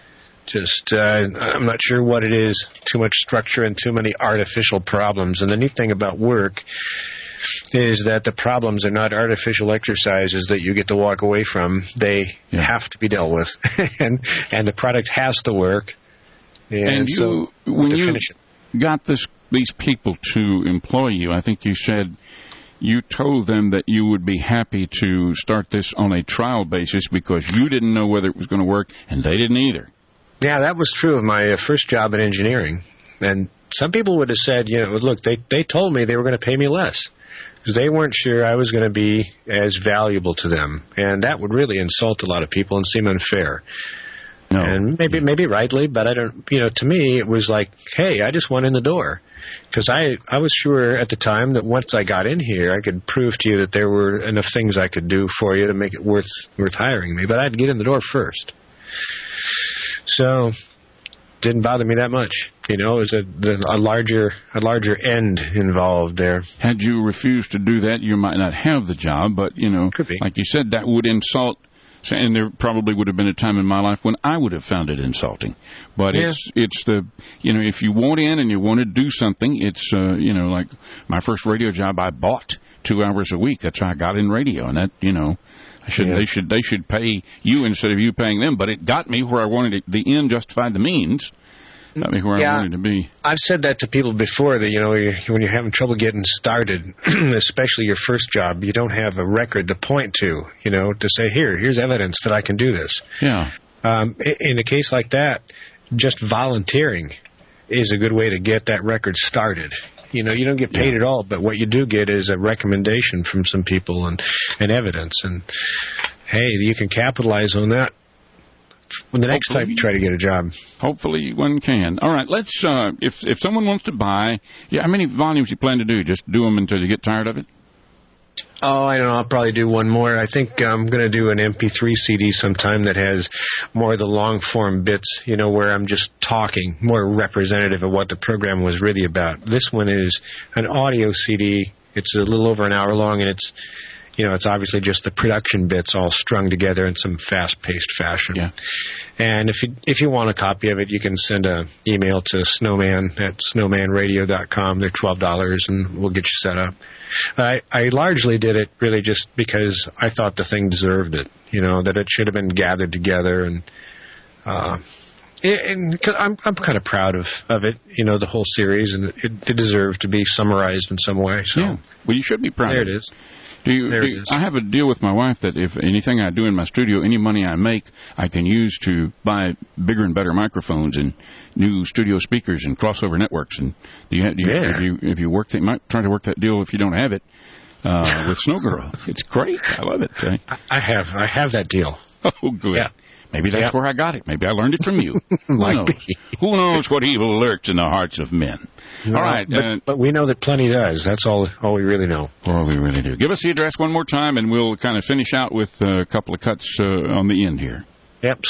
not sure what it is. Too much structure and too many artificial problems. And the neat thing about work is that the problems are not artificial exercises that you get to walk away from. They have to be dealt with, and the product has to work. And so to finish it. got these people to employ you, I think you said you told them that you would be happy to start this on a trial basis because you didn't know whether it was going to work, and they didn't either. Yeah, that was true of my first job in engineering. And some people would have said, look, they told me they were going to pay me less because they weren't sure I was going to be as valuable to them. And that would really insult a lot of people and seem unfair. No. And maybe rightly, but I don't, to me it was like, hey, I just went in the door. Because I was sure at the time that once I got in here, I could prove to you that there were enough things I could do for you to make it worth hiring me. But I had to get in the door first. So didn't bother me that much. It was a larger end involved there. Had you refused to do that, you might not have the job. But, could be. Like you said, that would insult. And there probably would have been a time in my life when I would have found it insulting. But it's the, if you want in and you want to do something, it's, like my first radio job, I bought 2 hours a week. That's how I got in radio. And that, they should pay you instead of you paying them. But it got me where I wanted it. The end justified the means. Got me where I wanted to be. I've said that to people before, that, when you're having trouble getting started, especially your first job, you don't have a record to point to, to say, here's evidence that I can do this. Yeah. In a case like that, just volunteering is a good way to get that record started. You don't get paid at all, but what you do get is a recommendation from some people and evidence. And, hey, you can capitalize on that when the next time you try to get a job. Hopefully one can. All right, let's, if someone wants to buy, how many volumes you plan to do? Just do them until you get tired of it? Oh, I don't know. I'll probably do one more. I think I'm going to do an MP3 CD sometime that has more of the long-form bits, where I'm just talking, more representative of what the program was really about. This one is an audio CD. It's a little over an hour long, and it's obviously just the production bits all strung together in some fast-paced fashion. Yeah. And if you want a copy of it, you can send an email to snowman@snowmanradio.com. They're $12, and we'll get you set up. I largely did it really just because I thought the thing deserved it, that it should have been gathered together. And cause I'm kind of proud of it, the whole series, and it deserved to be summarized in some way. So. Yeah. Well, you should be proud of it. There it is. I have a deal with my wife that if anything I do in my studio, any money I make, I can use to buy bigger and better microphones and new studio speakers and crossover networks. And if you work, you might try to work that deal if you don't have it with Snow Girl. It's great. I love it. I have that deal. Oh, good. Yeah. Maybe that's where I got it. Maybe I learned it from you. Who knows what evil lurks in the hearts of men? No, all right. But we know that plenty does. That's all we really know. All we really do. Give us the address one more time, and we'll kind of finish out with a couple of cuts on the end here. Yep,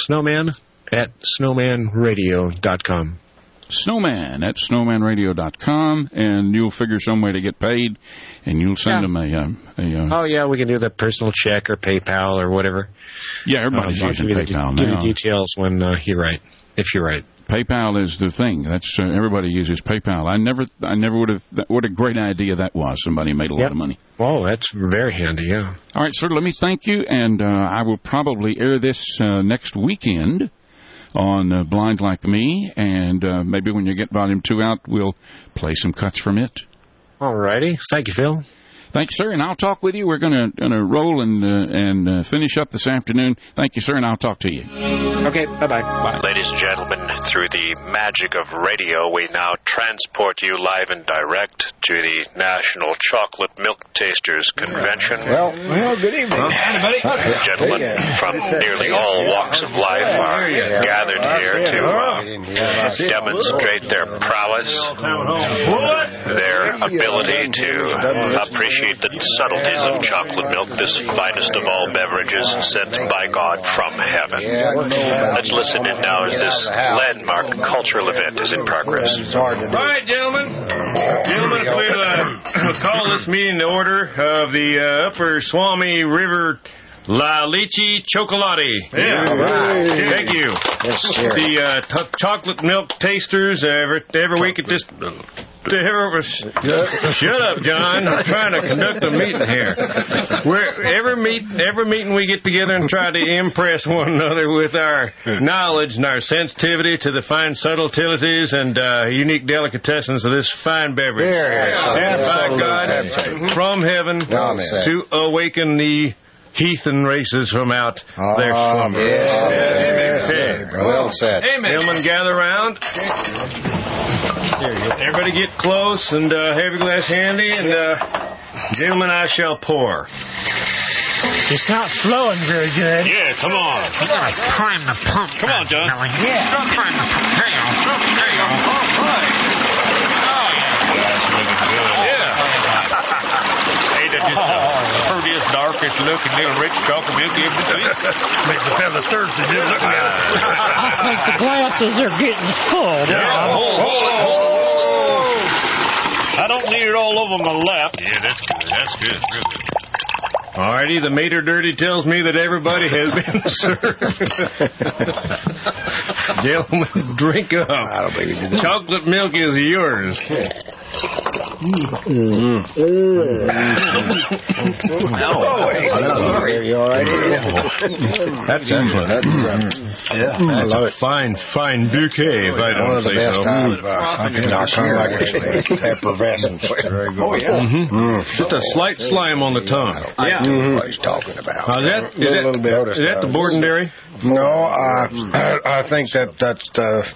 snowman@snowmanradio.com. Snowman@snowmanradio.com, and you'll figure some way to get paid, and you'll send them oh, yeah, we can do the personal check or PayPal or whatever. Yeah, everybody's using PayPal now. Give you details when you write, if you write. PayPal is the thing. That's everybody uses PayPal. I never would have. What a great idea that was. Somebody made a lot of money. Oh, that's very handy. Yeah. All right, sir. Let me thank you, and I will probably air this next weekend on Blind Like Me, and maybe when you get Volume 2 out, we'll play some cuts from it. All righty. Thank you, Phil. Thanks, sir, and I'll talk with you. We're going to roll and finish up this afternoon. Thank you, sir, and I'll talk to you. Okay, bye-bye. Bye. Ladies and gentlemen, through the magic of radio, we now transport you live and direct to the National Chocolate Milk Tasters Convention. Well, good evening. Gentlemen from nearly all walks of life are gathered here to demonstrate their prowess, their ability to appreciate the subtleties of chocolate milk, this finest of all beverages sent by God from heaven. Let's listen in now as this landmark cultural event is in progress. All right, gentlemen. If we'll call this meeting to order of the Upper Swami River La Leche Chocolate. Yeah. All right. Thank you. Yes, sir. The chocolate milk tasters every week at this. Shut up, John. I'm trying to conduct a meeting here. Every meeting we get together and try to impress one another with our knowledge and our sensitivity to the fine subtleties and unique delicatessens of this fine beverage. Sent by God from heaven to awaken the heathen races from out their slumber. Well said. Amen. Gentlemen, gather around. Everybody get close and have your glass handy. And, gentlemen, I shall pour. It's not flowing very good. Yeah, come on. You gotta prime the pump. Come on, John. Yeah. Prime the pump. There you go. There you go. All right. Oh, yeah. That's looking good. Yeah. Ain't that just the prettiest, darkest looking little rich chocolate milk you ever seen? Makes the fella thirsty, just looking at it. I think the glasses are getting full. Yeah, hold. I don't need it all over my lap. Yeah, that's good. That's good. Real good. All righty, the mater dirty tells me that everybody has been served. Gentlemen, drink up. I don't think you did. Chocolate milk is yours. That's excellent. That's a fine bouquet, if I don't say so. Effervescence. Very good. Just a slight slime on the tongue. Yeah. What he's talking about. Is that the Bordenberry? No, I think that's the...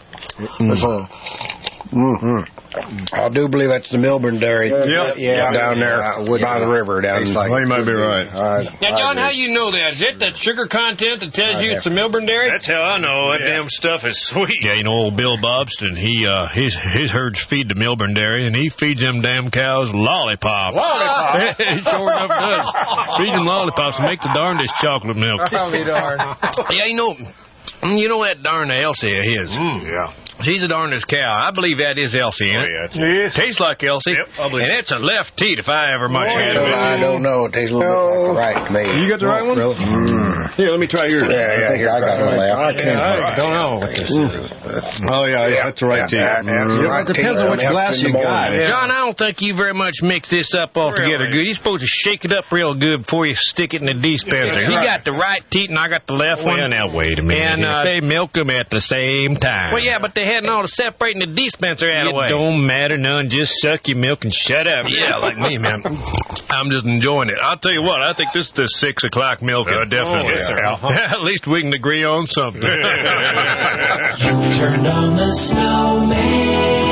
I do believe that's the Milburn Dairy. Yeah, down there by the river. Down you might be right. Now, John, how you know that? Is it that sugar content that tells you it's the Milburn Dairy? That's how I know. That damn stuff is sweet. Yeah, you know, old Bill Bobston, his herds feed the Milburn Dairy, and he feeds them damn cows lollipops. He sure enough does. Feed them lollipops and make the darndest chocolate milk. I'll be darned. Yeah, you know that darn Elsie of his. Yeah. She's the darndest cow. I believe that is Elsie, ain't it? Yes. Tastes like Elsie. Yep, and it's a left teat if I ever much had it. I don't know. It tastes a little bit like the right to me. You got the right one? Here, let me try yours. Yeah, here, I got one left. I don't know what this is. Oh, yeah, that's the right teat. It depends on which glass you got. John, I don't think you very much mix this up all together good. You're supposed to shake it up real good before you stick it in the dispenser. You got the right teat and I got the left one. Now, wait a minute. And they milk them at the same time. Well, yeah, but they hadn't all to separating the dispenser out of the way. It don't matter none. Just suck your milk and shut up. Yeah, like me, man. I'm just enjoying it. I'll tell you what, I think this is the 6 o'clock milk. Definitely. At least we can agree on something. You turned on the snowman.